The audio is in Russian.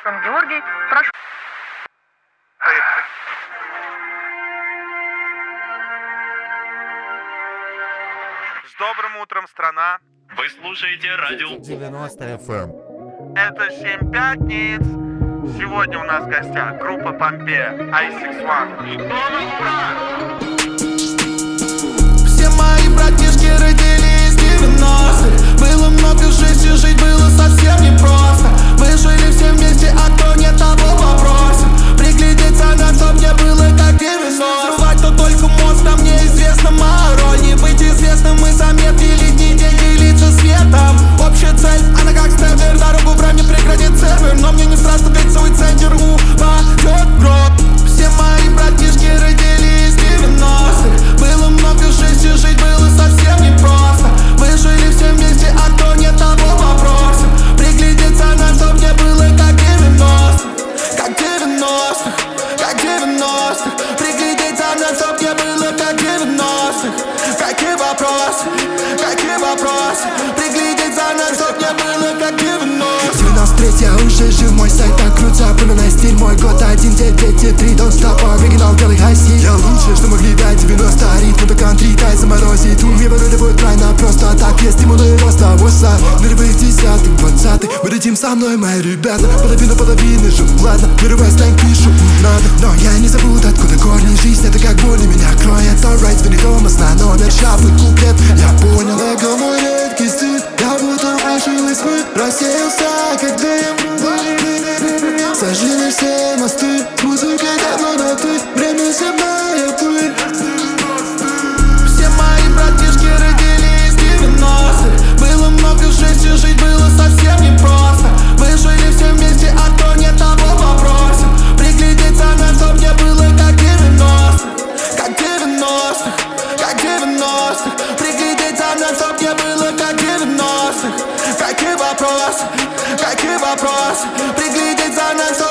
Георгий, прошу. С добрым утром, страна! Вы слушаете радио 90 FM. Это 7 пятниц. Сегодня у нас в гостях группа Помпея, I61. Все мои братишки родились в 90-х. Было много жизни, жить было совсем непросто. Мы жили все вместе, а кто не того вопроса. Приглядеться на то мне было как 90. Взрывать то только мозг, а мне известна моя роль. Не быть известным, мы заметили дни, день делиться светом. Общая цель, она как стендер. Дорогу в раме преградит сервер. Но мне не страшно бить свой центр. Упадет гроб. Все мои братишки родились в 90-х. Было много жизни, жить было совсем непросто. Мы жили все вместе, а кто не того вопроса. Приглядеться на то мне было как 90. Как 90-х, как 90-х. Приглядеться на то мне было как 90-х. Какие вопросы, какие вопросы. Приглядеться на то мне было как 90-х. 93 я уже жив, мой сайт так крутится. Пыльный стиль, мой год 1993. Don't stop, оригинал белый хай-стиль. Я лучше, что могли дать 90. Ритм до кантри, тай заморозит. Ум я выруливаю тройно просто. А так есть стимулы роста. Воса, нулевых десятых, 20-х. Мы летим со мной, мои ребята. Половина жив, ладно, вырывай сленг, пишу, надо. Но я не забуду, откуда корни. Жизнь это как боль, меня кроет. Alright, звонит Томас на номер, шапы, куплет. Я понял, это мой редкий стиль. Я будто вышел из тьмы, рассеялся, как дым. Сожгли все мосты, с музыкой давно на ты. Время земная пыль. Все мои братишки родились в 90-х. Было много жизни, жить было совсем непросто. Мы жили все вместе, а кто не того вопроса. Приглядеться на то мне было как 90. Как 90-х, как 90-х. Приглядеться на то мне было как 90-х. Какие вопросы, какие вопросы. Приглядеться на то